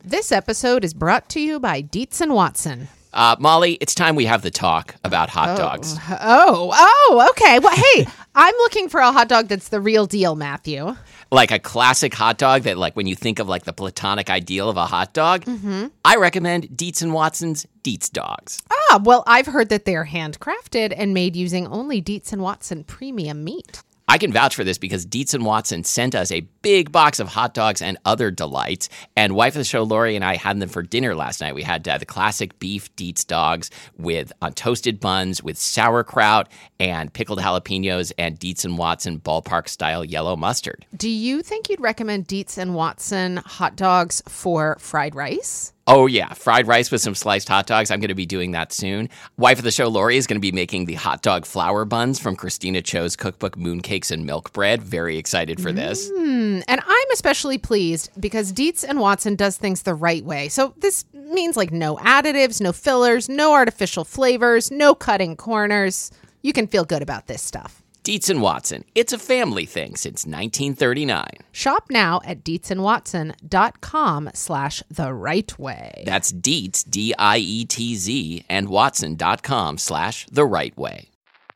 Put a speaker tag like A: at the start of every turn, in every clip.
A: This episode is brought to you by Dietz and Watson.
B: Molly, it's time we have the talk about hot dogs.
A: Oh, okay. Well, hey, I'm looking for a hot dog that's the real deal, Matthew.
B: Like a classic hot dog that, like, when you think of, like, the platonic ideal of a hot dog, I recommend Dietz and Watson's Dietz Dogs.
A: Well, I've heard that they're handcrafted and made using only Dietz and Watson premium meat.
B: I can vouch for this because Dietz and Watson sent us a big box of hot dogs and other delights. And wife of the show, Lori, and I had them for dinner last night. We had the classic beef Dietz dogs with toasted buns with sauerkraut and pickled jalapenos and Dietz and Watson ballpark-style yellow mustard.
A: Do you think you'd recommend Dietz and Watson hot dogs for fried rice?
B: Oh, yeah. Fried rice with some sliced hot dogs. I'm going to be doing that soon. Wife of the show, Lori, is going to be making the hot dog flour buns from Christina Cho's cookbook, Mooncakes and Milk Bread. Very excited for this.
A: And I'm especially pleased because Dietz and Watson does things the right way. So this means like no additives, no fillers, no artificial flavors, no cutting corners. You can feel good about this stuff.
B: Dietz and Watson. It's a family thing since 1939.
A: Shop now at dietzandwatson.com/the right way.
B: That's Dietz, D-I-E-T-Z, and Watson.com/the right way.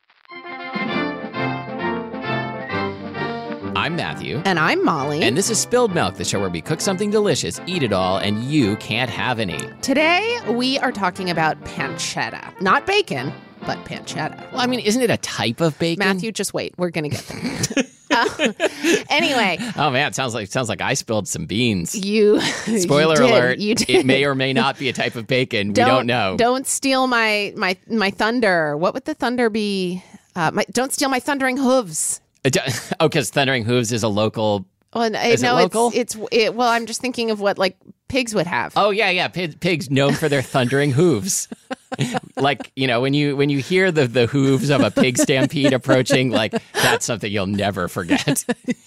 B: I'm Matthew.
A: And I'm Molly.
B: And this is Spilled Milk, the show where we cook something delicious, eat it all, and you can't have any.
A: Today, we are talking about pancetta. Not bacon, but pancetta.
B: Well, I mean, isn't it a type of bacon?
A: Matthew, just wait. We're going to get there. Anyway.
B: Oh, man, it sounds like I spilled some beans.
A: you
B: Spoiler
A: did.
B: alert.
A: You did.
B: It may or may not be a type of bacon. We don't know.
A: Don't steal my thunder. What would the thunder be? Don't steal my thundering hooves.
B: Oh, because Thundering Hooves is a local... Is it local?
A: Well, I'm just thinking of what, like, pigs would have.
B: Oh, yeah. Pigs known for their thundering hooves. Like, you know, when you hear the hooves of a pig stampede approaching, like, that's something you'll never forget.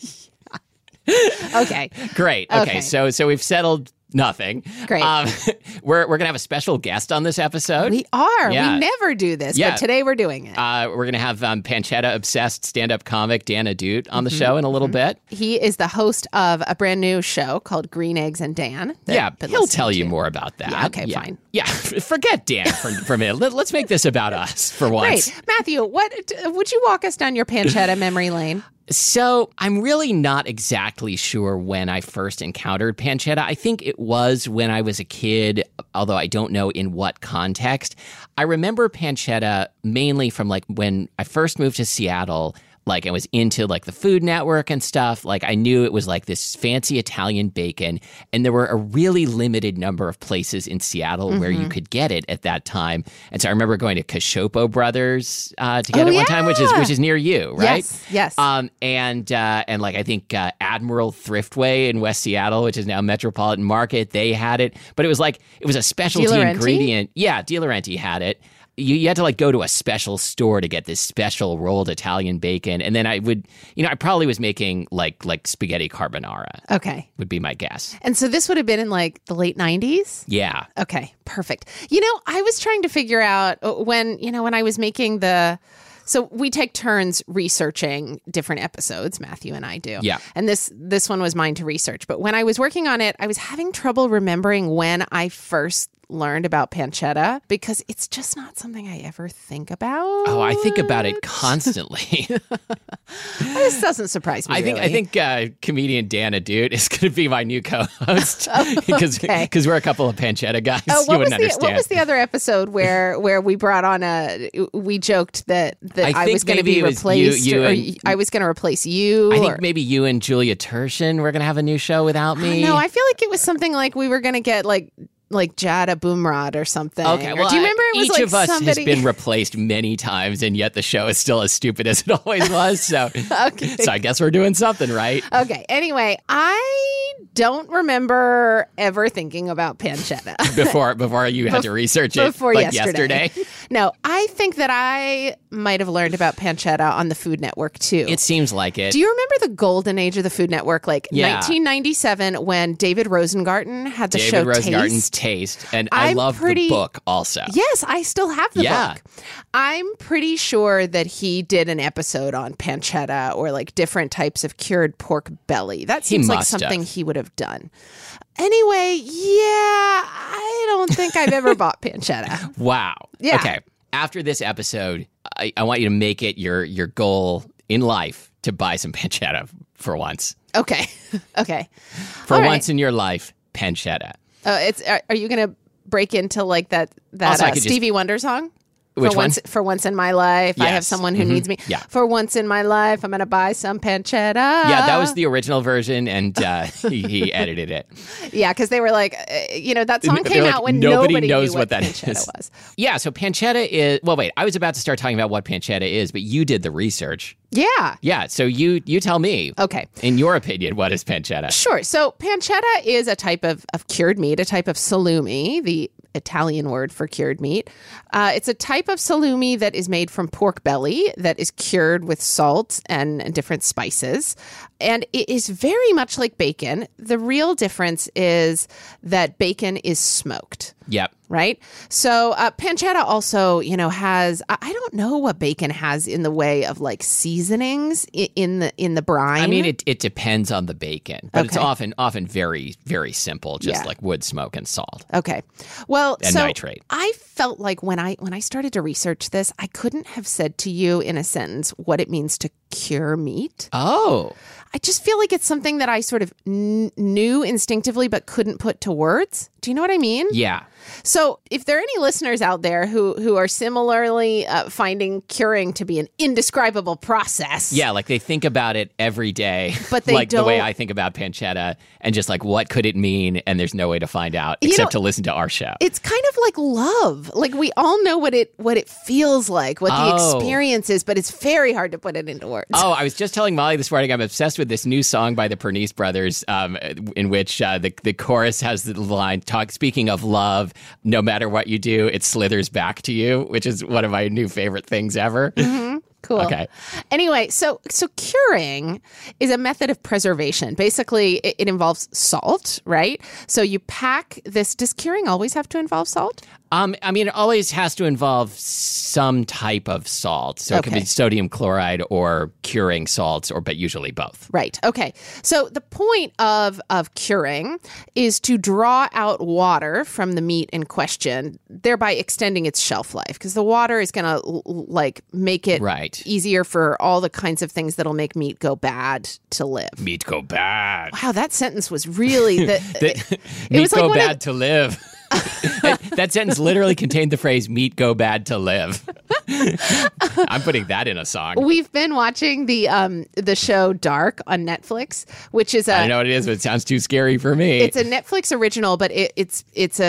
A: Okay.
B: Great. Okay. So we've settled nothing.
A: Great.
B: We're going to have a special guest on this episode.
A: We are.
B: Yeah.
A: We never do this, but today we're doing it.
B: We're going to have pancetta-obsessed stand-up comic Dan Adut on the show in a little bit.
A: He is the host of a brand new show called Green Eggs and Dan.
B: He'll tell you more about that.
A: Yeah, okay, fine.
B: Yeah, forget Dan for a minute. Let's make this about us for once.
A: Great. Matthew, would you walk us down your pancetta memory lane?
B: So I'm really not exactly sure when I first encountered pancetta. I think it was when I was a kid, although I don't know in what context. I remember pancetta mainly from like when I first moved to Seattle. Like I was into like the Food Network and stuff. Like I knew it was like this fancy Italian bacon, and there were a really limited number of places in Seattle where you could get it at that time. And so I remember going to Cacioppo Brothers to get it one time, which is near you, right?
A: Yes.
B: And like I think Admiral Thriftway in West Seattle, which is now Metropolitan Market, they had it, but it was a specialty ingredient. Yeah, Di Laurenti had it. You had to like go to a special store to get this special rolled Italian bacon. And then I probably was making like spaghetti carbonara.
A: Okay.
B: Would be my guess.
A: And so this would have been in like the late 90s?
B: Yeah.
A: Okay, perfect. I was trying to figure out when I was making so we take turns researching different episodes, Matthew and I do.
B: Yeah.
A: And this one was mine to research. But when I was working on it, I was having trouble remembering when I first learned about pancetta because it's just not something I ever think about.
B: Oh, I think about it constantly.
A: This doesn't surprise me.
B: I think comedian Dan Adut is going to be my new co-host because we're a couple of pancetta guys. You wouldn't understand.
A: What was the other episode where we brought on we joked that I was going to be replaced, I was going to replace you?
B: I think maybe you and Julia Turshen were going to have a new show without me.
A: No, I feel like it was something like we were going to get like Jada Boomrod or something.
B: Okay, well,
A: do you remember it was
B: each of us has been replaced many times, and yet the show is still as stupid as it always was. So, so I guess we're doing something right.
A: Okay. Anyway, I don't remember ever thinking about pancetta
B: before you had to research it
A: before
B: yesterday.
A: No, I think that I might have learned about pancetta on the Food Network too.
B: It seems like it.
A: Do you remember the golden age of the Food Network, like 1997, when David Rosengarten had the show
B: Taste, and I love the book also.
A: Yes, I still have the book. I'm pretty sure that he did an episode on pancetta or like different types of cured pork belly. That seems like something he would have done. Anyway, think I've ever bought pancetta.
B: Wow.
A: Yeah.
B: Okay. After this episode, I want you to make it your goal in life to buy some pancetta for once.
A: Okay. Okay.
B: For
A: All
B: once
A: right.
B: in your life, pancetta.
A: Are you going to break into like that
B: Also, I could
A: Stevie Wonder song?
B: Which one?
A: For once in my life, I have
B: Yes.
A: someone who needs me.
B: Yeah.
A: For once in my life, I'm going to buy some pancetta.
B: Yeah, that was the original version, and he edited it.
A: Yeah, because they were like, that song
B: They're
A: came
B: like,
A: out when
B: nobody knows
A: knew
B: what that
A: pancetta
B: is.
A: was.
B: Yeah, so pancetta is... Well, wait, I was about to start talking about what pancetta is, but you did the research.
A: Yeah.
B: Yeah, so you tell me.
A: Okay.
B: In your opinion, what is pancetta?
A: Sure. So pancetta is a type of cured meat, a type of salumi, the Italian word for cured meat. It's a type of salumi that is made from pork belly that is cured with salt and different spices. And it is very much like bacon. The real difference is that bacon is smoked.
B: Yep.
A: Right. So pancetta also, has, I don't know what bacon has in the way of like seasonings in the brine.
B: I mean, it depends on the bacon, but it's
A: Okay.
B: often very, very simple, just
A: Yeah.
B: like wood smoke and salt.
A: Okay. Well,
B: And
A: so
B: nitrate.
A: I felt like when I started to research this, I couldn't have said to you in a sentence what it means to cure meat.
B: Oh.
A: I just feel like it's something that I sort of knew instinctively but couldn't put to words. Do you know what I mean?
B: Yeah.
A: So if there are any listeners out there who are similarly finding curing to be an indescribable process.
B: Yeah, like they think about it every day.
A: But they
B: like the way
A: don't-
B: I think about pancetta and just like what could it mean? And there's no way to find out except to listen to our show.
A: It's kind of like love. Like we all know what it feels like, what the
B: Oh.
A: experience is, but it's very hard to put it into words.
B: Oh, I was just telling Molly this morning I'm obsessed with this new song by the Pernice Brothers in which the chorus has the line, speaking of love, no matter what you do, it slithers back to you, which is one of my new favorite things ever.
A: Cool.
B: Okay.
A: Anyway, so curing is a method of preservation. Basically, it involves salt, right? So you pack this. Does curing always have to involve salt?
B: I mean, it always has to involve some type of salt. So it could
A: Okay.
B: be sodium chloride or curing salts, but usually both.
A: Right. Okay. So the point of curing is to draw out water from the meat in question, thereby extending its shelf life, because the water is going to make it
B: Right.
A: easier for all the kinds of things that'll make meat go bad to live.
B: Meat go bad.
A: Wow, that sentence was really it
B: Meat
A: was like
B: go
A: one of-
B: bad to live. That sentence literally contained the phrase "meat go bad to live." I'm putting that in a song.
A: We've been watching the show Dark on Netflix, which is
B: I don't know what it is, but it sounds too scary for me.
A: it's a Netflix original, but it's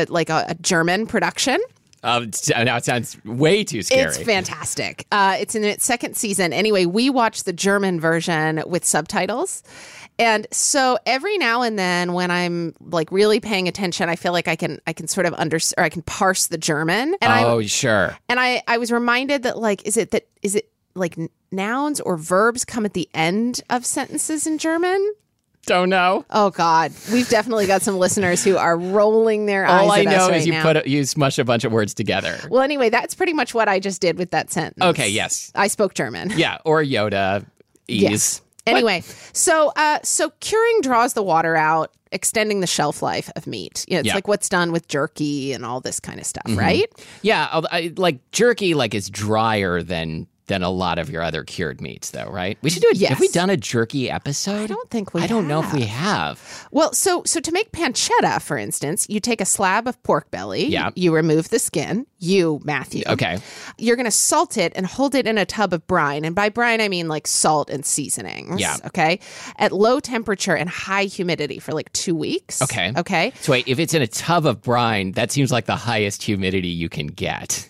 A: a German production.
B: Now it sounds way too scary.
A: It's fantastic. It's in its second season. Anyway, we watched the German version with subtitles. And so every now and then when I'm like really paying attention, I feel like I can sort of I can parse the German. And
B: Sure.
A: I was reminded that is it like nouns or verbs come at the end of sentences in German?
B: Don't know.
A: Oh God, we've definitely got some listeners who are rolling their eyes
B: All I
A: at us
B: know
A: right
B: is you
A: now.
B: you smush a bunch of words together.
A: Well, anyway, that's pretty much what I just did with that sentence.
B: Okay, yes.
A: I spoke German.
B: Yeah, or Yoda. Ease.
A: Yes. Anyway, so curing draws the water out, extending the shelf life of meat. It's
B: Yeah.
A: like what's done with jerky and all this kind of stuff, right?
B: Yeah, like jerky is drier than a lot of your other cured meats, though, right? We should do it.
A: Yes.
B: Have we done a jerky episode?
A: I don't think we
B: I don't know if
A: have.
B: we have.
A: Well, so to make pancetta, for instance, you take a slab of pork belly.
B: Yeah.
A: You remove the skin. You, Matthew.
B: Okay.
A: You're going to salt it and hold it in a tub of brine. And by brine, I mean like salt and seasonings.
B: Yeah.
A: Okay. At low temperature and high humidity for like 2 weeks.
B: Okay.
A: Okay.
B: So wait, if it's in a tub of brine, that seems like the highest humidity you can get.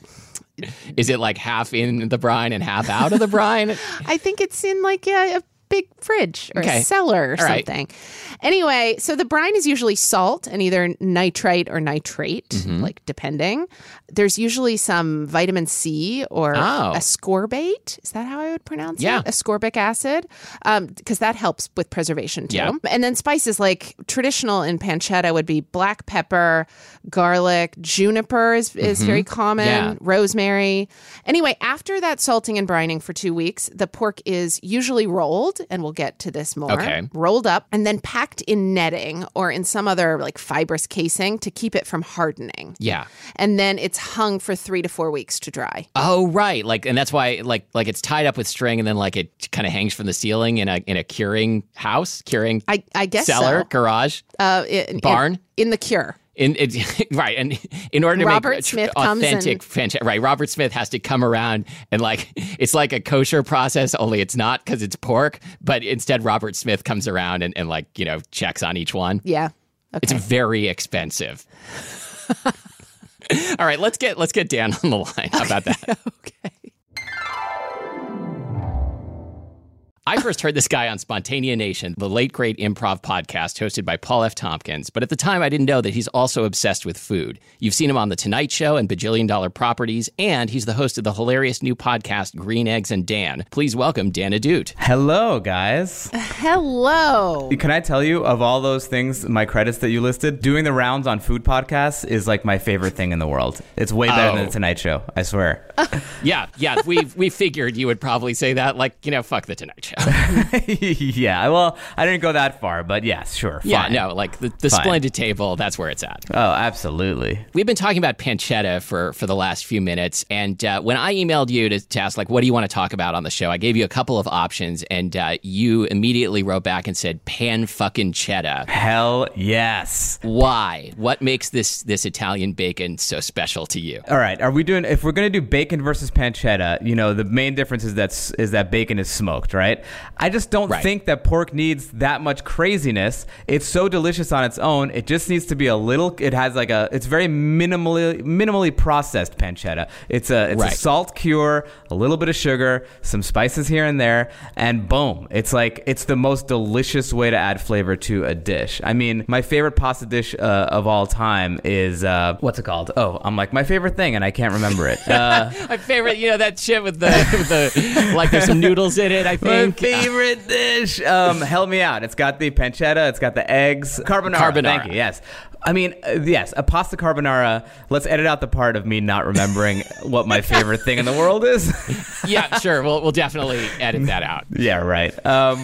B: Is it like half in the brine and half out of the brine?
A: I think it's in like a big fridge or
B: Okay.
A: a cellar or
B: All right.
A: something. Anyway, so the brine is usually salt and either nitrite or nitrate,
B: Mm-hmm.
A: like depending. There's usually some vitamin C or
B: Oh.
A: ascorbate. Is that how I would pronounce
B: Yeah.
A: it? Ascorbic acid, because that helps with preservation too.
B: Yeah.
A: And then spices like traditional in pancetta would be black pepper, garlic, juniper is very common,
B: Yeah.
A: rosemary. Anyway, after that salting and brining for 2 weeks, the pork is usually rolled and we'll get to this more.
B: Okay.
A: Rolled up and then packed in netting or in some other like fibrous casing to keep it from hardening.
B: Yeah.
A: And then it's hung for 3 to 4 weeks to dry.
B: Oh, right. Like, and that's why, like it's tied up with string, and then like it kind of hangs from the ceiling in a curing house,
A: I guess
B: cellar,
A: so.
B: garage, barn.
A: In the cure.
B: Right, and in order to
A: Robert
B: make
A: Smith
B: authentic pancetta, right, Robert Smith has to come around and like it's like a kosher process, only it's not because it's pork, but instead Robert Smith comes around and like checks on each one.
A: Yeah, okay.
B: It's very expensive. All right, let's get Dan on the line. How about that?
A: Okay.
B: I first heard this guy on Spontanea Nation, the late great improv podcast hosted by Paul F. Tompkins. But at the time, I didn't know that he's also obsessed with food. You've seen him on The Tonight Show and Bajillion Dollar Properties, and he's the host of the hilarious new podcast, Green Eggs and Dan. Please welcome Dan Ahdoot.
C: Hello, guys.
A: Hello.
C: Can I tell you, of all those things, my credits that you listed, doing the rounds on food podcasts is like my favorite thing in the world. It's way better than The Tonight Show, I swear.
B: Yeah, we figured you would probably say that, like, fuck The Tonight Show.
C: Yeah, well, I didn't go that far, but yes, sure, fine.
B: Yeah, no, like the Splendid Table, that's where it's at.
C: Oh, absolutely.
B: We've been talking about pancetta for the last few minutes, and when I emailed you to ask, like, what do you want to talk about on the show, I gave you a couple of options, and you immediately wrote back and said, pan-fucking-chetta.
C: Hell yes.
B: Why? What makes this Italian bacon so special to you?
C: All right, if we're going to do bacon versus pancetta, the main difference is that bacon is smoked, right? I just don't think that pork needs that much craziness. It's so delicious on its own. It just needs to be it's very minimally processed pancetta. It's a salt cure, a little bit of sugar, some spices here and there, and boom. It's the most delicious way to add flavor to a dish. I mean, my favorite pasta dish of all time is, what's it called? Oh, I'm like, my favorite thing, and I can't remember it.
B: My favorite, that shit with the like there's some noodles in it, I think.
C: My favorite dish. Help me out. It's got the pancetta. It's got the eggs. Carbonara. Thank you. Yes. I mean, yes, a pasta carbonara. Let's edit out the part of me not remembering what my favorite thing in the world is.
B: Yeah, sure. We'll definitely edit that out.
C: Yeah, right.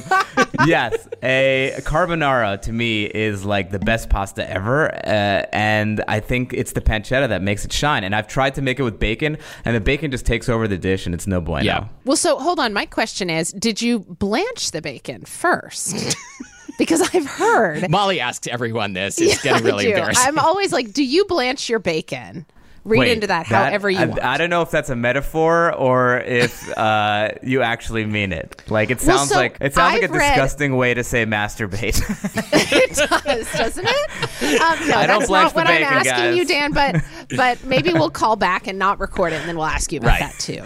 C: Yes, a carbonara to me is like the best pasta ever, and I think it's the pancetta that makes it shine. And I've tried to make it with bacon, and the bacon just takes over the dish, and it's no bueno.
B: Yeah.
A: Well, so hold on. My question is, did you blanch the bacon first? Because I've heard.
B: Molly asks everyone this. It's getting really embarrassing.
A: I'm always like, do you blanch your bacon? Read into that however you want.
C: I don't know if that's a metaphor or if you actually mean it. Like it sounds like a disgusting way to say masturbate.
A: It does, doesn't it? No,
C: I don't
A: that's not what
C: bacon,
A: I'm asking
C: guys.
A: you, Dan. But maybe we'll call back and not record it, and then we'll ask you about that too.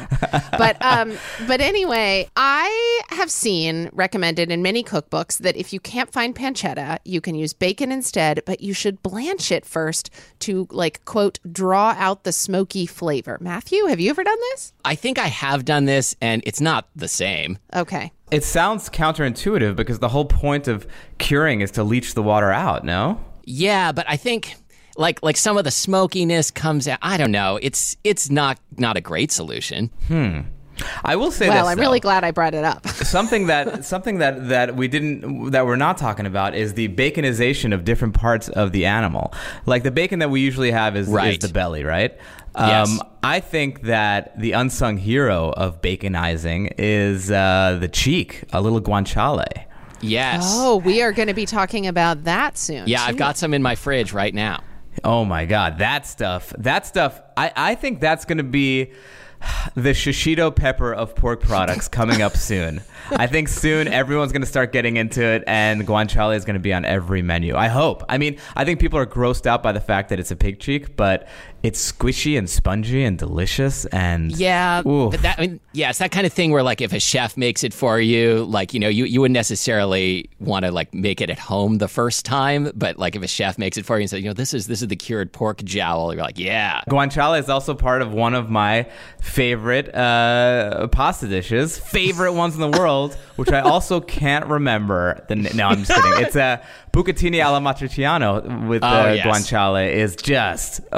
A: But anyway, I have seen recommended in many cookbooks that if you can't find pancetta, you can use bacon instead, but you should blanch it first to quote draw out the smoky flavor. Matthew, have you ever done this?
B: I think I have done this, and it's not the same.
A: Okay.
C: It sounds counterintuitive because the whole point of curing is to leach the water out, no?
B: Yeah, but I think like some of the smokiness comes out. I don't know. It's not a great solution.
C: I will say
A: I'm really glad I brought it up.
C: something that we're not talking about is the baconization of different parts of the animal. Like the bacon that we usually have is the belly, right?
B: Yes.
C: I think that the unsung hero of baconizing is the cheek, a little guanciale.
B: Yes.
A: Oh, we are going to be talking about that soon.
B: Yeah,
A: too.
B: I've got some in my fridge right now.
C: Oh my God, that stuff. I think that's going to be the shishito pepper of pork products coming up soon. I think soon everyone's going to start getting into it, and guanciale is going to be on every menu. I hope. I mean, I think people are grossed out by the fact that it's a pig cheek, but it's squishy and spongy and delicious. And
B: yeah, but it's that kind of thing where like if a chef makes it for you, like you wouldn't necessarily want to like make it at home the first time, but like if a chef makes it for you and says, this is the cured pork jowl, you're like, yeah.
C: Guanciale is also part of one of my favorite pasta dishes, favorite ones in the world, which I also can't remember. No, I'm just kidding. It's a bucatini alla matriciano with guanciale is just,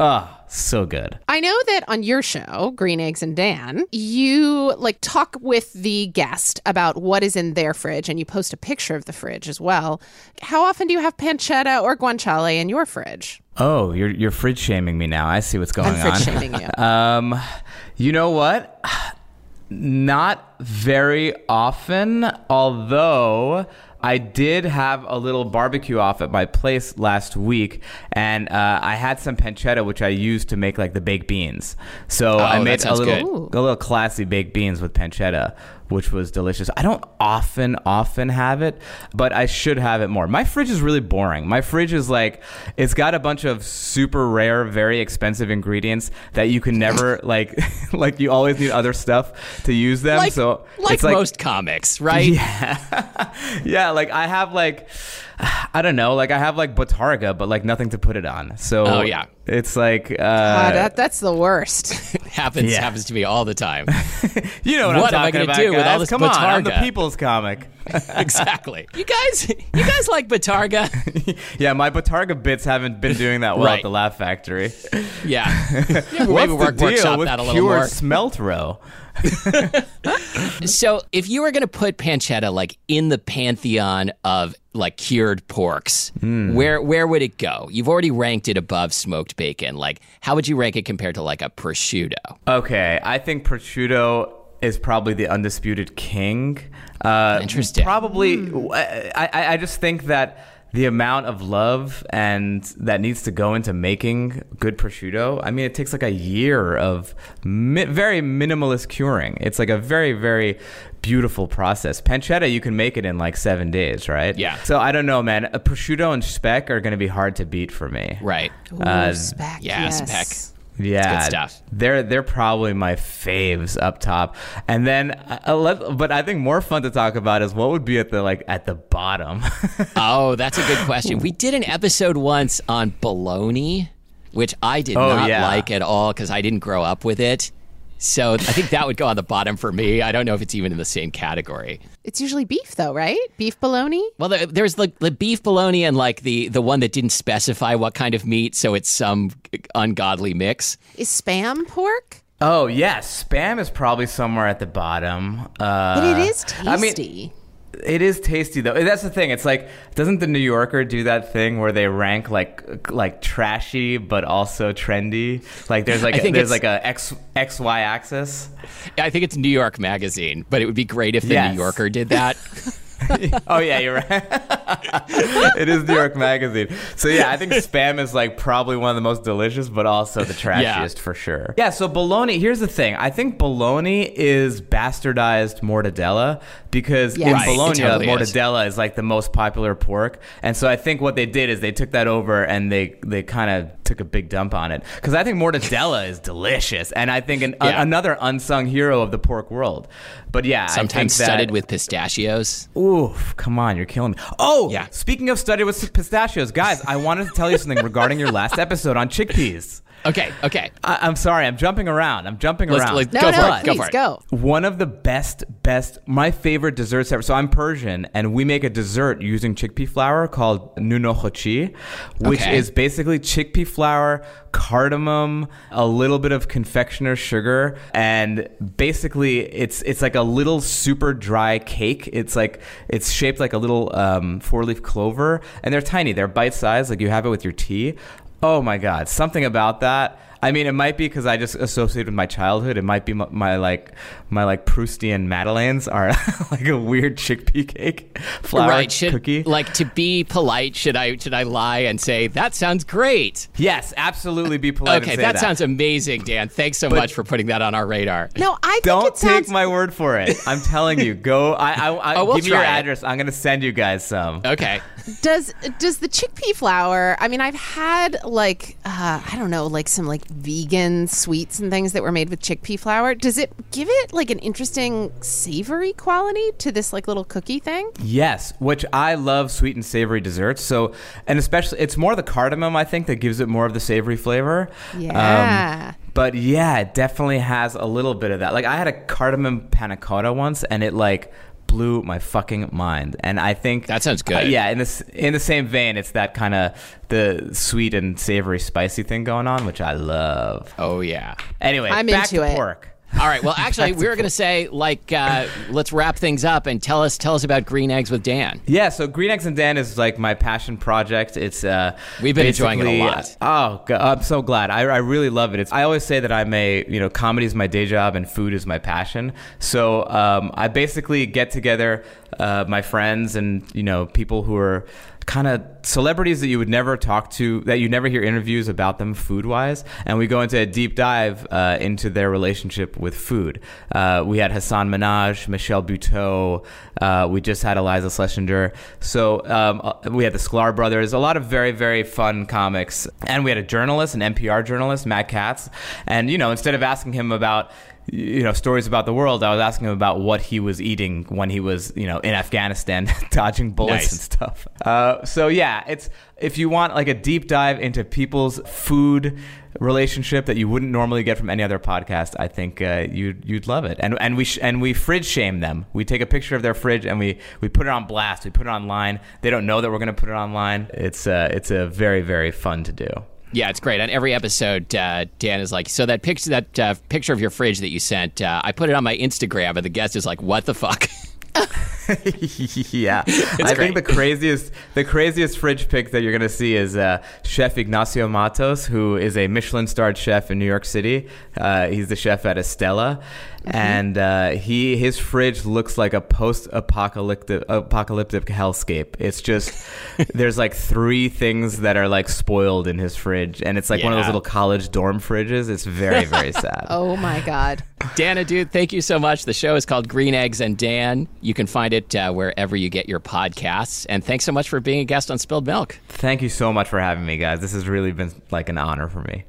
C: so good.
A: I know that on your show, Green Eggs and Dan, you like talk with the guest about what is in their fridge, and you post a picture of the fridge as well. How often do you have pancetta or guanciale in your fridge?
C: Oh, you're fridge shaming me now. I see what's going on.
A: I'm fridge shaming you.
C: You know what? Not very often, although I did have a little barbecue off at my place last week, and I had some pancetta, which I used to make like the baked beans. So I made a little classy baked beans with pancetta, which was delicious. I don't often have it, but I should have it more. My fridge is really boring. My fridge is like, it's got a bunch of super rare, very expensive ingredients that you can never like you always need other stuff to use them.
B: Like,
C: so
B: like
C: it's
B: most comics, right?
C: Yeah. Yeah, like I have like, I don't know, like I have like Botarga, but like nothing to put it on. So it's like
A: that's the worst.
B: happens to me all the time.
C: You know what I'm talking about,
B: do
C: guys.
B: with all this
C: Come
B: Botarga?
C: on, I'm the people's comic.
B: Exactly. You guys like Botarga?
C: Yeah, my Botarga bits haven't been doing that well
B: Right.
C: at the Laugh Factory.
B: Yeah.
C: What's the deal
B: workshop
C: with
B: that a little
C: pure
B: more.
C: smelt roe?
B: So if you were going to put pancetta like in the pantheon of like cured porks, where would it go? You've already ranked it above smoked bacon. Like, how would you rank it compared to like a prosciutto?
C: Okay, I think prosciutto is probably the undisputed king.
B: Interesting.
C: Probably, I just think that the amount of love and that needs to go into making good prosciutto, I mean, it takes like a year of very minimalist curing. It's like a very, very beautiful process. Pancetta, you can make it in like 7 days, right?
B: Yeah.
C: So I don't know, man. A prosciutto and speck are going to be hard to beat for me.
B: Right.
A: Speck,
B: yeah,
A: yes.
B: speck.
C: Yeah,
B: It's good stuff.
C: They're probably my faves up top, and then but I think more fun to talk about is what would be at the bottom.
B: Oh, that's a good question. We did an episode once on bologna, which I did not like at all because I didn't grow up with it. So I think that would go on the bottom for me. I don't know if it's even in the same category.
A: It's usually beef, though, right? Beef bologna?
B: Well, there's like the beef bologna and like the one that didn't specify what kind of meat, so it's some ungodly mix.
A: Is Spam pork?
C: Oh yes, Spam is probably somewhere at the bottom.
A: But it is tasty.
C: I mean, it is tasty though. That's the thing. It's like, doesn't the New Yorker do that thing where they rank like trashy but also trendy? Like there's like a XY axis.
B: I think it's New York Magazine, but it would be great if the New Yorker did that.
C: Oh yeah, you're right. It is New York Magazine. So yeah, I think Spam is like probably one of the most delicious, but also the trashiest for sure. Yeah. So bologna. Here's the thing. I think bologna is bastardized mortadella because in Bologna,
B: totally
C: mortadella is like the most popular pork, and so I think what they did is they took that over and they kind of took a big dump on it because I think mortadella is delicious, and I think another unsung hero of the pork world. But yeah,
B: sometimes studded with pistachios.
C: Oof, come on, you're killing me. Oh, yeah. Speaking of studded with pistachios, guys, I wanted to tell you something regarding your last episode on chickpeas.
B: Okay.
C: I'm sorry, I'm jumping around.
B: Go for it.
A: Go.
C: One of the best, my favorite desserts ever. So I'm Persian, and we make a dessert using chickpea flour called nunochochi, which is basically chickpea flour, cardamom, a little bit of confectioner's sugar, and basically it's like a little super dry cake. It's shaped like a little 4-leaf clover, and they're tiny. They're bite-sized, like you have it with your tea. Oh my God, something about that. I mean, it might be because I just associate with my childhood. It might be my Proustian Madeleines are like a weird chickpea cake flour cookie.
B: Like, to be polite, should I lie and say that sounds great?
C: Yes, absolutely. Be polite.
B: Okay,
C: and say
B: that sounds amazing, Dan. Thanks so much for putting that on our radar.
A: No, I think
C: don't take my word for it. I'm telling you, go.
B: We'll
C: give me your
B: try it.
C: address. I'm gonna send you guys some.
B: Okay.
A: Does the chickpea flour? I mean, I've had I don't know, like some like vegan sweets and things that were made with chickpea flour. Does it give it like an interesting savory quality to this like little cookie thing?
C: Yes, which I love sweet and savory desserts. So, and especially it's more the cardamom I think that gives it more of the savory flavor.
A: Yeah.
C: But yeah, it definitely has a little bit of that. Like I had a cardamom panna cotta once, and it like blew my fucking mind. And I think
B: that sounds good.
C: Yeah, in the same vein, it's that kind of the sweet and savory spicy thing going on, which I love.
B: Oh yeah.
C: Anyway,
A: I'm
C: back
A: into
C: to
A: it.
C: pork.
B: All right. Well, actually, we were going to say, let's wrap things up and tell us about Green Eggs with Dan.
C: Yeah, so Green Eggs and Dan is like my passion project. It's
B: we've been enjoying it a lot.
C: Oh, God, I'm so glad. I really love it. I always say that comedy is my day job and food is my passion. So I basically get together my friends and people who are kind of celebrities that you would never talk to, that you never hear interviews about them food-wise, and we go into a deep dive into their relationship with food. We had Hassan Minhaj, Michelle Buteau, we just had Eliza Schlesinger, so we had the Sklar brothers, a lot of very, very fun comics, and we had a journalist, an NPR journalist, Matt Katz, and instead of asking him about stories about the world, I was asking him about what he was eating when he was, in Afghanistan, dodging bullets and stuff. So yeah, it's, if you want like a deep dive into people's food relationship that you wouldn't normally get from any other podcast, I think you'd love it. And we fridge shame them. We take a picture of their fridge and we put it on blast. We put it online. They don't know that we're going to put it online. It's a very, very fun to do.
B: Yeah, it's great. On every episode, Dan is like, so that picture of your fridge that you sent, I put it on my Instagram, and the guest is like, what the fuck?
C: Yeah, I think the craziest fridge pic that you're gonna see is Chef Ignacio Matos, who is a Michelin-starred chef in New York City. He's the chef at Estella, and his fridge looks like a post-apocalyptic hellscape. It's just there's like 3 things that are like spoiled in his fridge, and it's like one of those little college dorm fridges. It's very, very sad.
A: Oh my God.
B: Dana, dude, thank you so much. The show is called Green Eggs and Dan. You can find it wherever you get your podcasts. And thanks so much for being a guest on Spilled Milk.
C: Thank you so much for having me, guys. This has really been like an honor for me.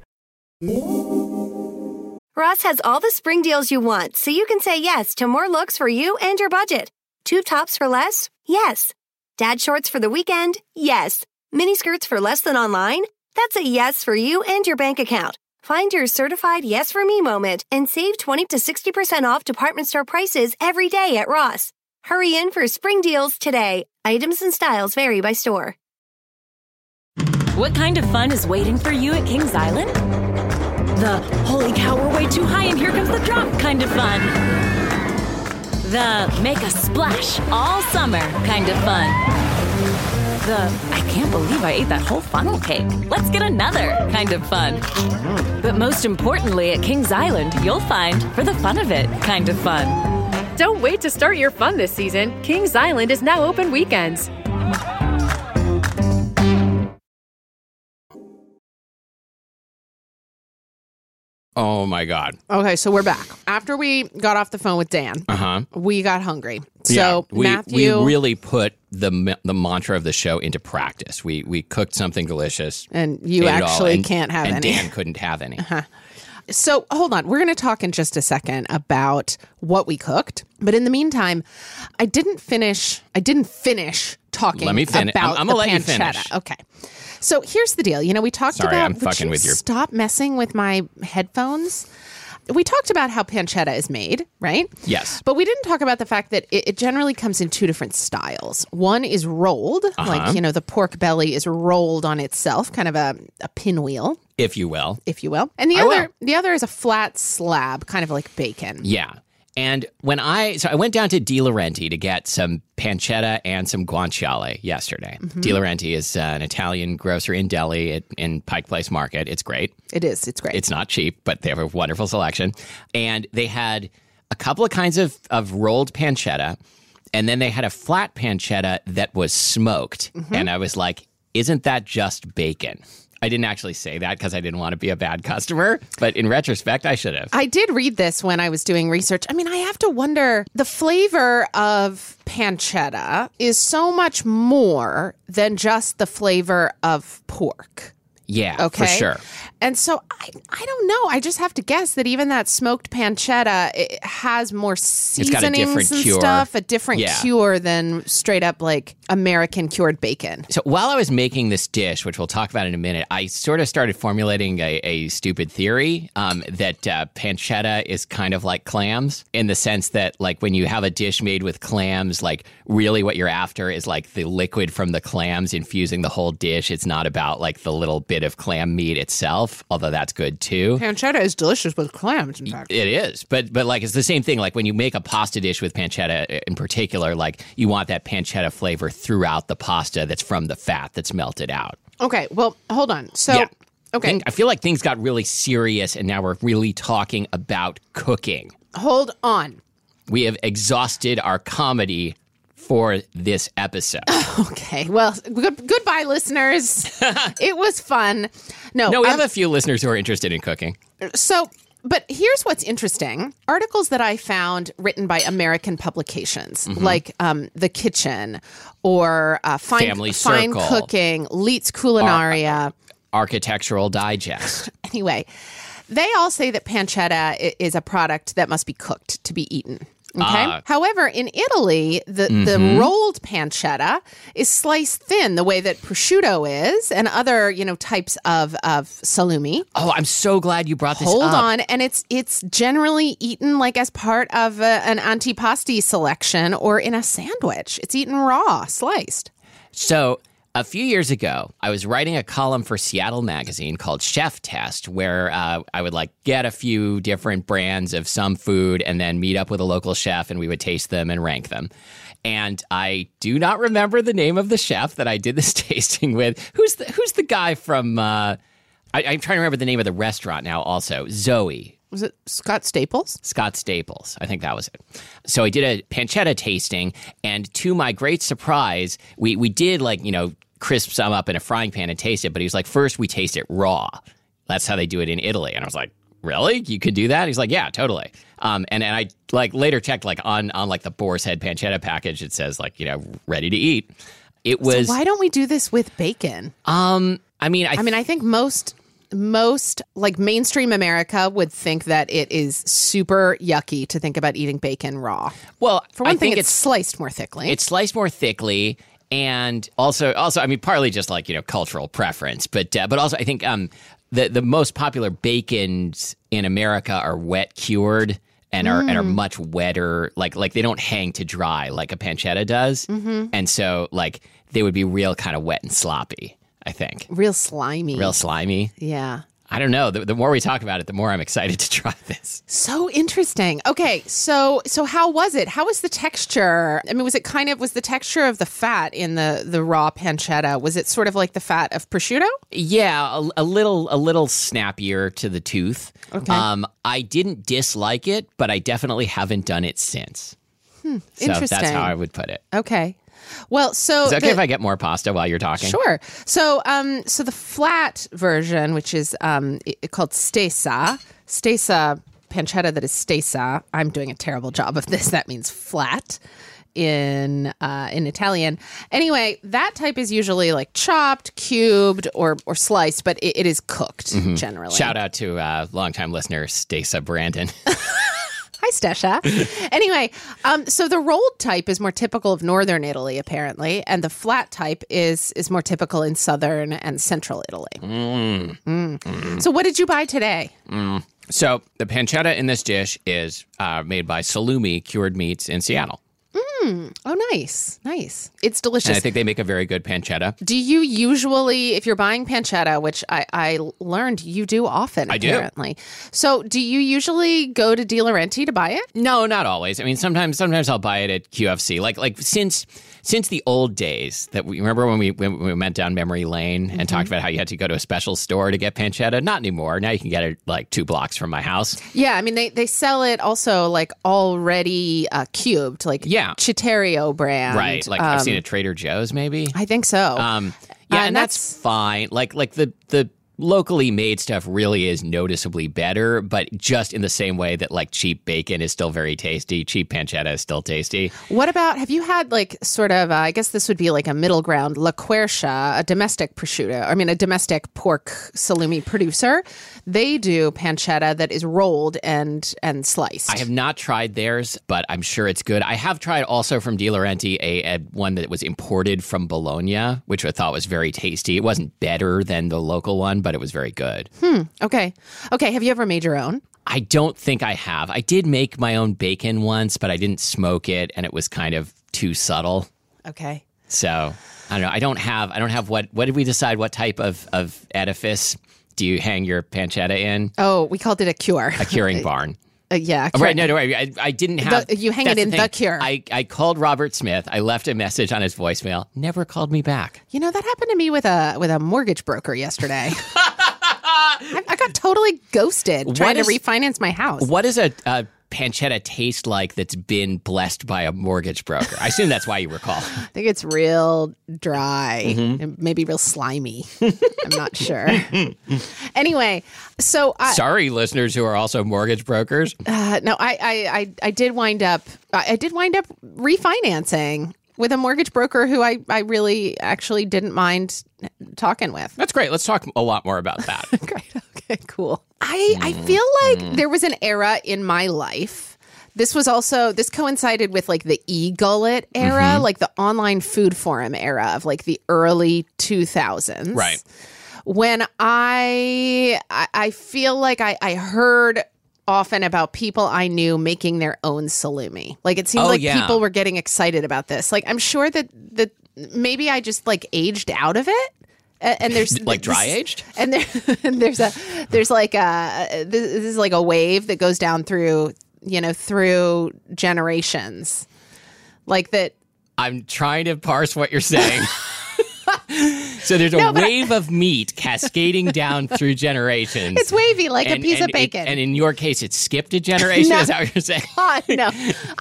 D: Ross has all the spring deals you want, so you can say yes to more looks for you and your budget. Tube tops for less? Yes. Dad shorts for the weekend? Yes. Mini skirts for less than online? That's a yes for you and your bank account. Find your certified yes for me moment and save 20 to 60% off department store prices every day at Ross. Hurry in for spring deals today. Items and styles vary by store.
E: What kind of fun is waiting for you at Kings Island? The holy cow, we're way too high and here comes the drop kind of fun. The make a splash all summer kind of fun. The I can't believe I ate that whole funnel cake. Let's get another kind of fun. But most importantly, at Kings Island, you'll find for the fun of it kind of fun.
F: Don't wait to start your fun this season. Kings Island is now open weekends.
B: Oh my God.
A: Okay, so we're back. After we got off the phone with Dan, we got hungry. So Matthew,
B: we really put the mantra of the show into practice. We cooked something delicious,
A: and you actually can't have
B: any.
A: And
B: Dan couldn't have any.
A: So hold on, we're going to talk in just a second about what we cooked. But in the meantime, I didn't finish talking.
B: Let me finish.
A: About
B: I'm
A: the
B: gonna let you
A: pancetta.
B: finish.
A: Okay. So here's the deal. We talked
B: Sorry,
A: about.
B: I'm fucking with your.
A: Stop messing with my headphones. We talked about how pancetta is made, right?
B: Yes.
A: But we didn't talk about the fact that it generally comes in 2 different styles. One is rolled, like, the pork belly is rolled on itself, kind of a pinwheel. If you will. And the other is a flat slab, kind of like bacon.
B: Yeah. And I went down to Di Laurenti to get some pancetta and some guanciale yesterday. Di Laurenti is an Italian grocer in Delhi in Pike Place Market. It's great.
A: It is. It's great.
B: It's not cheap, but they have a wonderful selection. And they had a couple of kinds of rolled pancetta, and then they had a flat pancetta that was smoked. And I was like, isn't that just bacon? I didn't actually say that because I didn't want to be a bad customer, but in retrospect, I should have.
A: I did read this when I was doing research. I mean, I have to wonder, the flavor of pancetta is so much more than just the flavor of pork.
B: Yeah,
A: okay?
B: for sure.
A: And so I don't know. I just have to guess that even that smoked pancetta, it has more seasonings and
B: cure.
A: stuff, a different cure than straight up like American cured bacon.
B: So while I was making this dish, which we'll talk about in a minute, I sort of started formulating a stupid theory that pancetta is kind of like clams, in the sense that like when you have a dish made with clams, like really what you're after is like the liquid from the clams infusing the whole dish. It's not about like the little bit of clam meat itself. Although that's good too.
A: Pancetta is delicious with clams, in fact.
B: It is. But like it's the same thing. Like when you make a pasta dish with pancetta in particular, like you want that pancetta flavor throughout the pasta that's from the fat that's melted out.
A: Okay, well, hold on. So, okay.
B: I feel like things got really serious and now we're really talking about cooking.
A: Hold on.
B: We have exhausted our comedy for this episode.
A: Okay. Well, goodbye, listeners. It was fun. No,
B: we have a few listeners who are interested in cooking.
A: So, but here's what's interesting. Articles that I found written by American publications, like The Kitchen or
B: Family
A: Fine
B: Circle,
A: Cooking, Leitz Culinaria.
B: Architectural Digest.
A: Anyway, they all say that pancetta is a product that must be cooked to be eaten. Okay. However, in Italy, the rolled pancetta is sliced thin, the way that prosciutto is, and other types of salumi.
B: Oh, I'm so glad you brought this up.
A: Hold on, and it's generally eaten like as part of an antipasti selection or in a sandwich. It's eaten raw, sliced.
B: So a few years ago, I was writing a column for Seattle Magazine called Chef Test, where I would like get a few different brands of some food and then meet up with a local chef and we would taste them and rank them. And I do not remember the name of the chef that I did this tasting with. Who's the guy from? I'm trying to remember the name of the restaurant now. Also, Zoe.
A: Was it Scott Staples?
B: Scott Staples. I think that was it. So I did a pancetta tasting, and to my great surprise, we did crisp some up in a frying pan and taste it, but he was like, first we taste it raw. That's how they do it in Italy. And I was like, really? You could do that? He's like, yeah, totally. And I later checked on the Boar's Head pancetta package, it says ready to eat. It was.
A: So why don't we do this with bacon?
B: I think
A: most mainstream America would think that it is super yucky to think about eating bacon raw.
B: Well,
A: for one thing, it's sliced more thickly.
B: It's sliced more thickly, and also, partly just cultural preference, but also I think the most popular bacons in America are wet cured and are much wetter. Like they don't hang to dry like a pancetta does, and so they would be real kind of wet and sloppy. I think.
A: Real slimy. Yeah.
B: I don't know. The more we talk about it, the more I'm excited to try this.
A: So interesting. Okay, so how was it? How was the texture? I mean, was the texture of the fat in the raw pancetta, was it sort of like the fat of prosciutto?
B: Yeah, a little snappier to the tooth.
A: Okay.
B: I didn't dislike it, but I definitely haven't done it since.
A: Interesting.
B: So that's how I would put it.
A: Okay. Well, so
B: is it okay if I get more pasta while you're talking?
A: Sure. So, so the flat version, which is called stesa pancetta, that is stesa. I'm doing a terrible job of this. That means flat in Italian. Anyway, that type is usually chopped, cubed, or sliced, but it is cooked generally.
B: Shout out to longtime listener Stesa Brandon.
A: Hi, Stesha. Anyway, so the rolled type is more typical of northern Italy, apparently, and the flat type is more typical in southern and central Italy. So what did you buy today?
B: So the pancetta in this dish is made by Salumi Cured Meats in Seattle.
A: Oh, nice. It's delicious.
B: And I think they make a very good pancetta.
A: Do you usually, if you're buying pancetta, which I learned you do often, apparently. So do you usually go to Di Laurenti to buy it?
B: No, not always. I mean, sometimes I'll buy it at QFC. Like since the old days that we remember when we went down memory lane and talked about how you had to go to a special store to get pancetta. Not anymore. Now you can get it 2 blocks from my house.
A: Yeah, I mean they sell it also already cubed, Chiterio brand.
B: Right. I've seen it at Trader Joe's maybe.
A: I think so.
B: And that's fine. Like the locally made stuff really is noticeably better, but just in the same way that like cheap bacon is still very tasty, cheap pancetta is still tasty.
A: What about, have you had like sort of, I guess this would be like a middle ground, La Quercia, a domestic a domestic pork salumi producer. They do pancetta that is rolled and sliced.
B: I have not tried theirs, but I'm sure it's good. I have tried also from De Laurenti a one that was imported from Bologna, which I thought was very tasty. It wasn't better than the local one, but it was very good.
A: Okay. Have you ever made your own?
B: I don't think I have. I did make my own bacon once, but I didn't smoke it, and it was kind of too subtle.
A: Okay.
B: So I don't know. I don't have what did we decide? What type of edifice do you hang your pancetta in?
A: Oh, we called it a cure.
B: A curing barn.
A: Yeah.
B: Right. No, I didn't have.
A: You hang it in the cure.
B: I called Robert Smith. I left a message on his voicemail. Never called me back.
A: You know, that happened to me with a mortgage broker yesterday. I got totally ghosted trying to refinance my house.
B: What does a pancetta taste like that's been blessed by a mortgage broker? I assume that's why you were calling.
A: I think it's real dry and maybe real slimy. I'm not sure. Anyway, so
B: sorry, listeners who are also mortgage brokers.
A: No, I did wind up refinancing with a mortgage broker who I really actually didn't mind talking with.
B: That's great. Let's talk a lot more about that.
A: Great. Okay, cool. I feel like there was an era in my life. This coincided with like the eGullet era, like the online food forum era of like the early 2000s.
B: Right.
A: When I feel like I heard often about people I knew making their own salumi. Like it seemed people were getting excited about this. Like I'm sure that maybe I just like aged out of it. And there's
B: like dry aged,
A: and there's like this is like a wave that goes down through generations, like that.
B: I'm trying to parse what you're saying. So there's a wave of meat cascading down through generations.
A: It's wavy like a piece of bacon.
B: And in your case, it skipped a generation. Is that what you're saying?
A: No,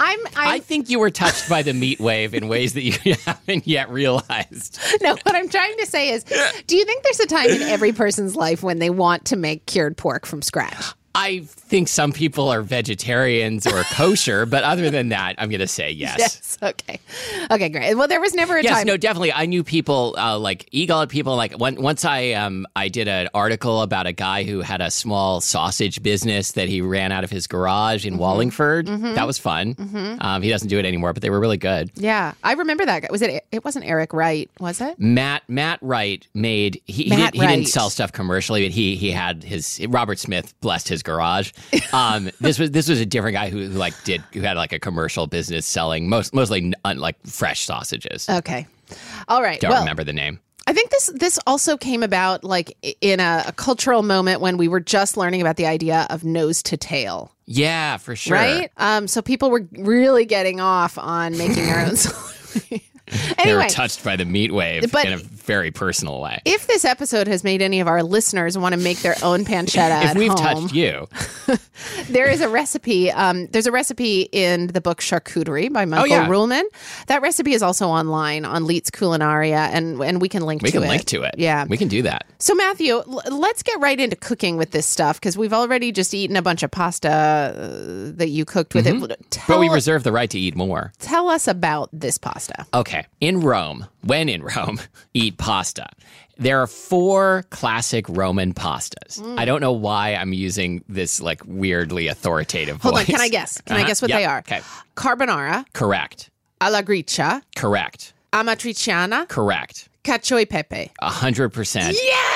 B: I think you were touched by the meat wave in ways that you haven't yet realized.
A: No, what I'm trying to say is, do you think there's a time in every person's life when they want to make cured pork from scratch?
B: I think some people are vegetarians or kosher, but other than that, I'm going to say yes.
A: Yes. Okay. Okay, great. Well, there was never a time.
B: Yes, no, definitely. I knew people like eGullet people. Like once I did an article about a guy who had a small sausage business that he ran out of his garage in Wallingford. That was fun. He doesn't do it anymore, but they were really good.
A: Yeah, I remember that guy. It wasn't Eric Wright, was it?
B: Matt Wright made. He didn't sell stuff commercially, but he had his Robert Smith blessed his garage. This was a different guy who had like a commercial business selling mostly like fresh sausages.
A: Okay, all right.
B: Don't remember the name.
A: I think this also came about like in a cultural moment when we were just learning about the idea of nose to tail.
B: Yeah, for sure.
A: Right. So people were really getting off on making their own salami. Anyway,
B: they were touched by the meat wave in a very personal way.
A: If this episode has made any of our listeners want to make their own pancetta
B: if we've touched you,
A: there is a recipe. There's a recipe in the book Charcuterie by Michael Ruhlman. That recipe is also online on Leitz Culinaria, and we can link to it.
B: We can link to it.
A: Yeah.
B: We can do that.
A: So, Matthew, let's get right into cooking with this stuff because we've already just eaten a bunch of pasta that you cooked with it.
B: But we reserve the right to eat more.
A: Tell us about this pasta.
B: Okay. When in Rome, eat pasta. There are 4 classic Roman pastas. I don't know why I'm using this like weirdly authoritative voice.
A: Hold on, can I guess? Can I guess what they are?
B: Okay.
A: Carbonara.
B: Correct.
A: Alla gricia.
B: Correct.
A: Amatriciana.
B: Correct.
A: Cacio e pepe.
B: 100%.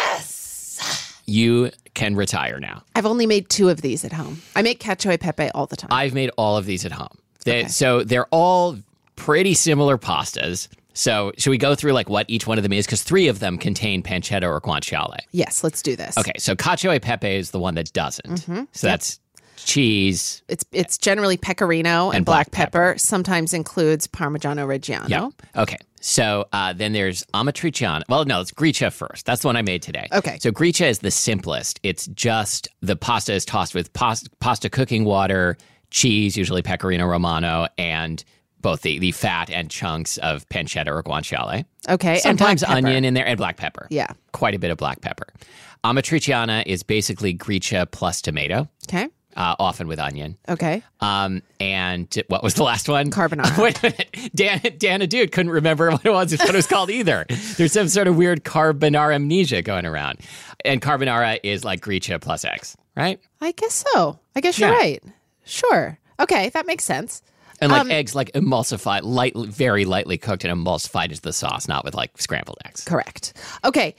A: Yes!
B: You can retire now.
A: I've only made 2 of these at home. I make cacio e pepe all the time.
B: I've made all of these at home. So they're all pretty similar pastas. So should we go through like what each one of them is? Because 3 of them contain pancetta or guanciale.
A: Yes, let's do this.
B: Okay, so cacio e pepe is the one that doesn't. So that's cheese.
A: It's generally pecorino and black pepper. Sometimes includes Parmigiano Reggiano.
B: Yep. Okay. So then there's amatriciana. Well, no, it's gricia first. That's the one I made today.
A: Okay.
B: So gricia is the simplest. It's just the pasta is tossed with pasta cooking water, cheese, usually pecorino romano, and both the fat and chunks of pancetta or guanciale.
A: Okay.
B: Sometimes onion in there and black pepper.
A: Yeah.
B: Quite a bit of black pepper. Amatriciana is basically gricia plus tomato,
A: Okay.
B: often with onion.
A: Okay.
B: And what was the last one?
A: Carbonara.
B: Wait a minute. Dan, a dude, couldn't remember what it was called either. There's some sort of weird carbonara amnesia going around. And carbonara is like gricia plus eggs, right?
A: I guess so. I guess you're
B: Yeah.
A: right. Sure. Okay, that makes sense.
B: And like eggs, like emulsified, very lightly cooked and emulsified into the sauce, not with like scrambled eggs.
A: Correct. Okay,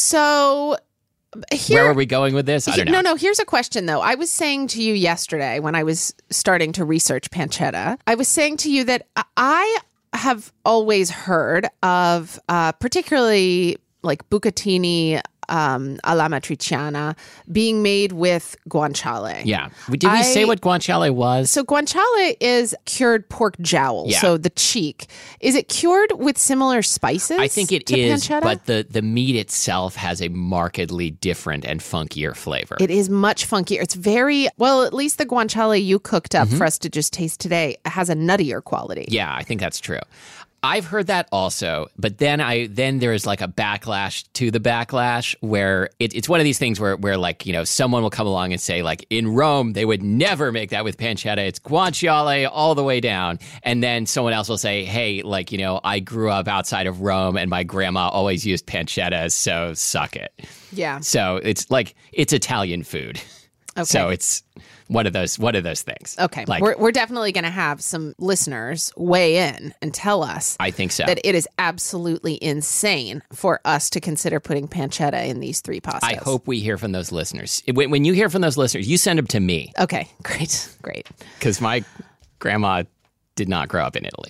A: so here,
B: Where are we going with this? I don't know.
A: No. Here's a question, though. I was saying to you yesterday when I was starting to research pancetta, I was saying to you that I have always heard of particularly like bucatini alla matriciana being made with guanciale.
B: Yeah. Did we say what guanciale was?
A: So guanciale is cured pork jowl,
B: Yeah.
A: so the cheek. Is it cured with similar spices?
B: I think it
A: to
B: is,
A: pancetta?
B: but the meat itself has a markedly different and funkier flavor.
A: It is much funkier. It's very, well, at least the guanciale you cooked up for us to just taste today has a nuttier quality.
B: Yeah, I think that's true. I've heard that also, but then there's like a backlash to the backlash where it's one of these things where like, someone will come along and say like in Rome, they would never make that with pancetta. It's guanciale all the way down. And then someone else will say, hey, like, I grew up outside of Rome and my grandma always used pancetta, so suck it.
A: Yeah.
B: So it's like, it's Italian food.
A: Okay.
B: So it's one of those things.
A: Okay.
B: Like,
A: We're definitely going to have some listeners weigh in and tell us
B: I think so.
A: that it is absolutely insane for us to consider putting pancetta in these three pastas.
B: I hope we hear from those listeners. When you hear from those listeners, you send them to me.
A: Okay. Great.
B: Because my grandma did not grow up in Italy.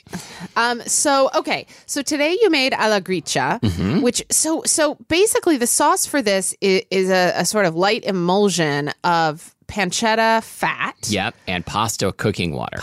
A: So today you made alla gricia, which so basically the sauce for this is a sort of light emulsion of pancetta fat.
B: Yep, and pasta cooking water.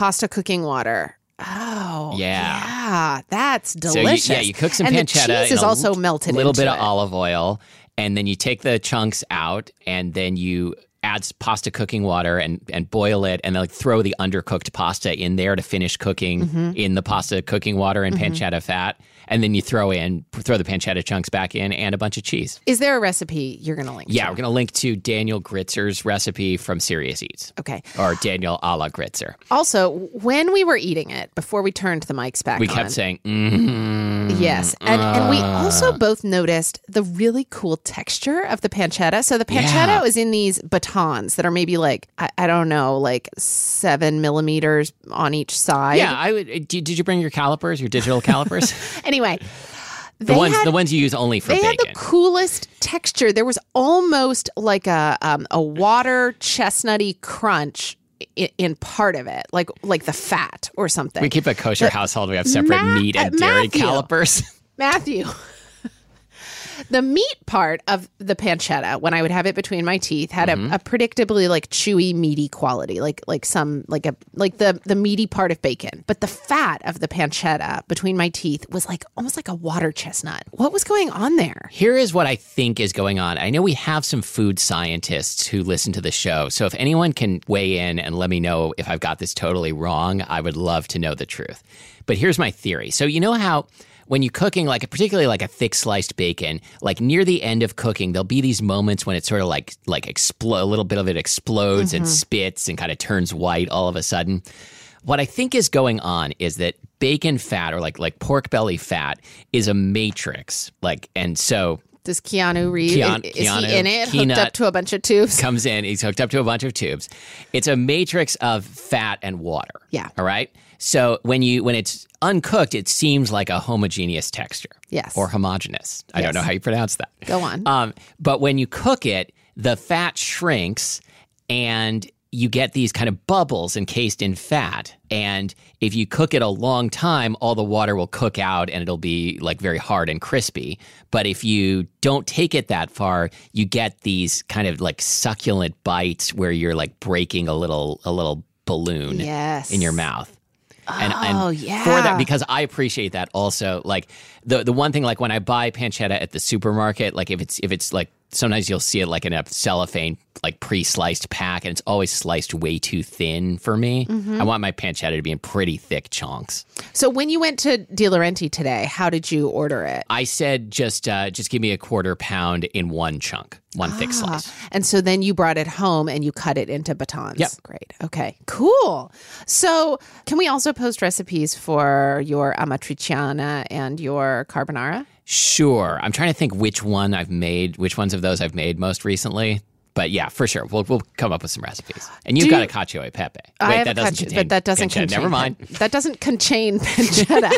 A: Oh,
B: Yeah.
A: that's delicious.
B: So you cook some
A: and
B: pancetta.
A: the cheese is also melted.
B: A little
A: into
B: bit of
A: it.
B: olive oil, and then you take the chunks out, and then you add pasta cooking water and boil it, and then like throw the undercooked pasta in there to finish cooking in the pasta cooking water and pancetta fat, and then you throw the pancetta chunks back in and a bunch of cheese.
A: Is there a recipe you're going to link?
B: Yeah,
A: to?
B: we're going to link to Daniel Gritzer's recipe from Serious Eats.
A: Okay.
B: Or Daniel a la Gritzer.
A: Also, when we were eating it before we turned the mics back
B: We
A: on,
B: kept saying,
A: yes, and we also both noticed the really cool texture of the pancetta. So the pancetta is in these batons that are maybe like I don't know, like 7 millimeters on each side.
B: Yeah, I would. Did you bring your calipers, your digital calipers?
A: Anyway,
B: the ones you use only for
A: they
B: bacon.
A: had the coolest texture. There was almost like a water chestnutty crunch in part of it, like the fat or something.
B: We keep a kosher household. We have separate meat and dairy
A: Matthew.
B: calipers.
A: Matthew. The meat part of the pancetta, when I would have it between my teeth, had a predictably like chewy, meaty quality, like the meaty part of bacon. But the fat of the pancetta between my teeth was like almost like a water chestnut. What was going on there?
B: Here is what I think is going on. I know we have some food scientists who listen to the show. So if anyone can weigh in and let me know if I've got this totally wrong, I would love to know the truth. But here's my theory. So you know how when you're cooking, particularly like a thick sliced bacon, like near the end of cooking, there'll be these moments when it sort of like explode, a little bit of it explodes and spits and kind of turns white all of a sudden. What I think is going on is that bacon fat or like pork belly fat is a matrix. And so
A: Does Keanu Reeves, is he in it, hooked up to a bunch of tubes?
B: Comes in, he's hooked up to a bunch of tubes. It's a matrix of fat and water.
A: Yeah.
B: All right? So when it's uncooked, it seems like a homogeneous texture.
A: Yes.
B: Or homogeneous. I don't know how you pronounce that.
A: Go on.
B: But when you cook it, the fat shrinks and you get these kind of bubbles encased in fat. And if you cook it a long time, all the water will cook out and it'll be like very hard and crispy. But if you don't take it that far, you get these kind of like succulent bites where you're like breaking a little balloon in your mouth. And for that, because I appreciate that also, like the one thing, like when I buy pancetta at the supermarket, like if it's like sometimes you'll see it like in a cellophane, like pre-sliced pack, and it's always sliced way too thin for me. I want my pancetta to be in pretty thick chunks.
A: So when you went to Di Laurenti today, how did you order it?
B: I said just give me a 1/4 pound in one chunk, one thick slice.
A: And so then you brought it home and you cut it into batons.
B: Yep.
A: Great. Okay, cool. So can we also post recipes for your amatriciana and your carbonara?
B: Sure. I'm trying to think which ones of those I've made most recently. But yeah, for sure. We'll come up with some recipes. And you've got a cacio e pepe. Wait, that doesn't contain pancetta. Never mind.
A: That doesn't contain pancetta.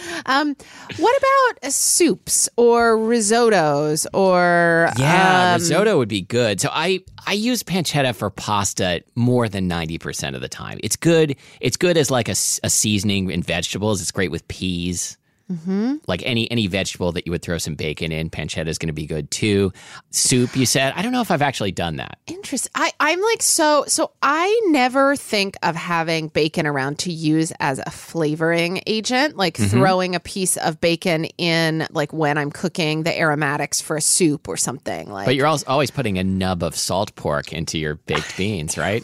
A: What about soups or risottos or...
B: risotto would be good. So I use pancetta for pasta more than 90% of the time. It's good. It's good as like a seasoning in vegetables. It's great with peas. Like any vegetable that you would throw some bacon in, pancetta is going to be good too. Soup, you said? I don't know if I've actually done that.
A: Interesting. I'm like, so I never think of having bacon around to use as a flavoring agent, like throwing a piece of bacon in, like when I'm cooking the aromatics for a soup or something. Like,
B: but you're always putting a nub of salt pork into your baked beans, right?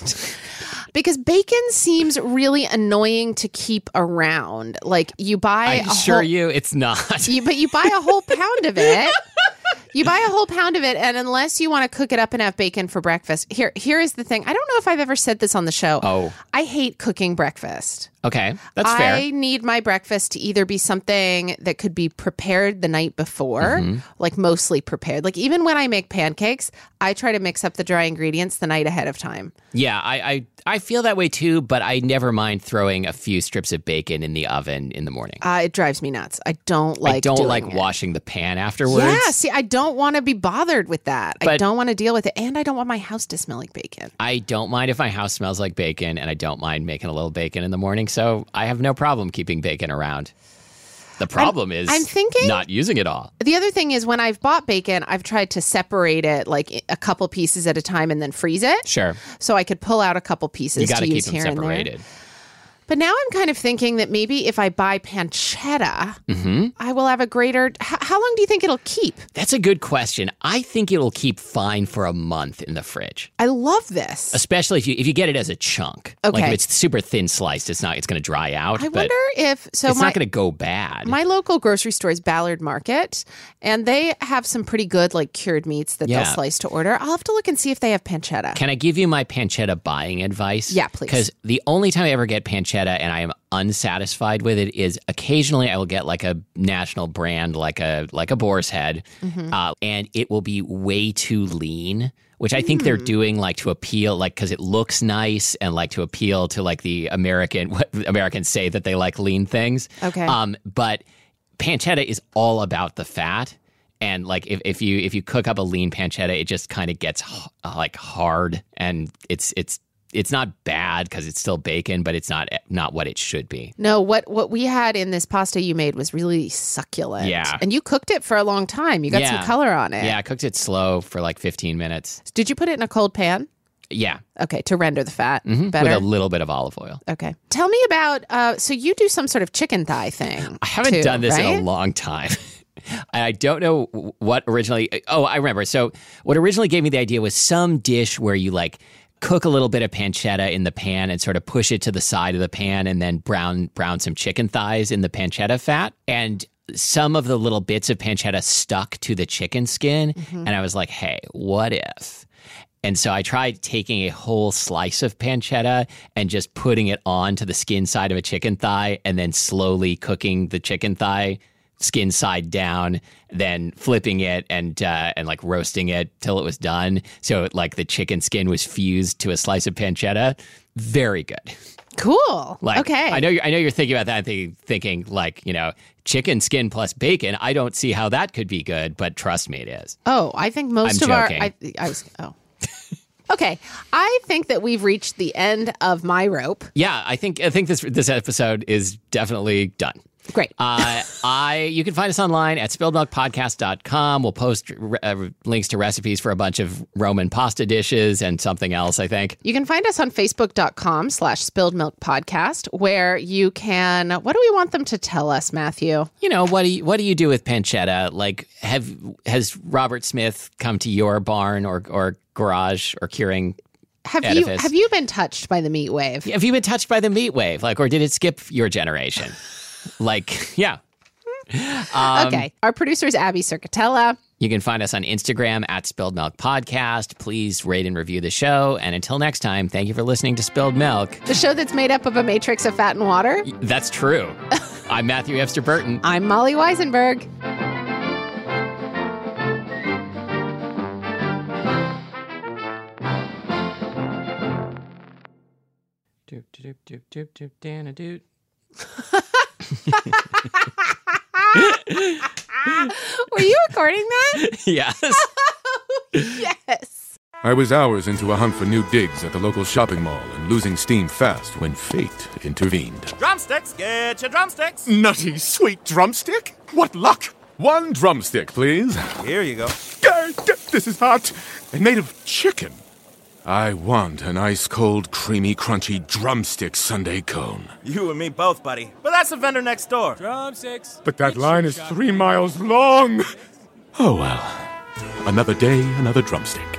A: Because bacon seems really annoying to keep around. Like you buy
B: it's not.
A: But you buy a whole pound of it. You buy a whole pound of it, and unless you want to cook it up and have bacon for breakfast, here is the thing. I don't know if I've ever said this on the show.
B: Oh.
A: I hate cooking breakfast.
B: Okay, that's fair.
A: I need my breakfast to either be something that could be prepared the night before, like mostly prepared. Like even when I make pancakes, I try to mix up the dry ingredients the night ahead of time.
B: Yeah, I feel that way too, but I never mind throwing a few strips of bacon in the oven in the morning.
A: It drives me nuts. I don't like
B: washing the pan afterwards.
A: Yeah, see, I don't want to be bothered with that. I don't want to deal with it, and I don't want my house to smell like bacon.
B: I don't mind if my house smells like bacon, and I don't mind making a little bacon in the morning, so I have no problem keeping bacon around. The problem is
A: I'm thinking
B: not using it all.
A: The other thing is when I've bought bacon, I've tried to separate it like a couple pieces at a time and then freeze it.
B: Sure.
A: So I could pull out a couple pieces.
B: You got to keep
A: use
B: them
A: here
B: separated.
A: And there. But now I'm kind of thinking that maybe if I buy pancetta, I will have a greater... How long do you think it'll keep?
B: That's a good question. I think it'll keep fine for a month in the fridge.
A: I love this.
B: Especially if you get it as a chunk.
A: Okay.
B: Like if it's super thin sliced, it's going to dry out.
A: I wonder if...
B: it's not going to go bad.
A: My local grocery store is Ballard Market, and they have some pretty good like cured meats that they'll slice to order. I'll have to look and see if they have pancetta.
B: Can I give you my pancetta buying advice?
A: Yeah, please.
B: Because the only time I ever get pancetta and I am unsatisfied with it is occasionally I will get like a national brand like a Boar's Head, and it will be way too lean, which I think they're doing like to appeal, like because it looks nice and like to appeal to like the what Americans say that they like lean things.
A: Okay.
B: But pancetta is all about the fat. And like if you cook up a lean pancetta, it just kind of gets like hard, and it's not bad because it's still bacon, but it's not what it should be.
A: No, what we had in this pasta you made was really succulent.
B: Yeah.
A: And you cooked it for a long time. You got some color on it.
B: Yeah, I cooked it slow for like 15 minutes.
A: Did you put it in a cold pan?
B: Yeah.
A: Okay, to render the fat better?
B: With a little bit of olive oil.
A: Okay. Tell me about, so you do some sort of chicken thigh thing.
B: I haven't done this in a long time. I don't know what originally... Oh, I remember. So what originally gave me the idea was some dish where you like... cook a little bit of pancetta in the pan and sort of push it to the side of the pan and then brown some chicken thighs in the pancetta fat. And some of the little bits of pancetta stuck to the chicken skin. And I was like, hey, what if? And so I tried taking a whole slice of pancetta and just putting it onto the skin side of a chicken thigh and then slowly cooking the chicken thigh skin side down, then flipping it and like roasting it till it was done. So like the chicken skin was fused to a slice of pancetta. Very good.
A: Cool.
B: Like,
A: okay.
B: I know you're thinking about that and thinking like, chicken skin plus bacon. I don't see how that could be good, but trust me, it is.
A: Oh, I think most
B: I'm
A: of
B: joking.
A: Okay, I think that we've reached the end of my rope.
B: Yeah, I think this episode is definitely done.
A: Great.
B: You can find us online at spilledmilkpodcast.com. We'll post links to recipes for a bunch of Roman pasta dishes and something else, I think.
A: You can find us on facebook.com/spilledmilkpodcast, where you can, what do we want them to tell us, Matthew?
B: You know, what do you do with pancetta? Like, has Robert Smith come to your barn or garage or curing edifice?
A: Have you been touched by the meat wave?
B: Have you been touched by the meat wave? Like, or did it skip your generation? Like, yeah.
A: Okay. Our producer is Abby Circatella.
B: You can find us on Instagram at Spilled Milk Podcast. Please rate and review the show. And until next time, thank you for listening to Spilled Milk.
A: The show that's made up of a matrix of fat and water.
B: That's true. I'm Matthew Webster Burton.
A: I'm Molly Weisenberg.
B: Doop, doop, doop, doop, doop, doop, doop.
A: Were you recording that?
B: Yes.
A: Yes.
G: I was hours into a hunt for new digs at the local shopping mall and losing steam fast when fate intervened.
H: Drumsticks, get your drumsticks.
G: Nutty, sweet drumstick? What luck! 1 drumstick, please.
H: Here you go.
G: This is hot and made of chicken. I want an ice-cold, creamy, crunchy drumstick sundae cone.
H: You and me both, buddy. But that's the vendor next door.
I: Drumsticks.
G: But that line is 3 miles long. Oh well. Another day, another drumstick.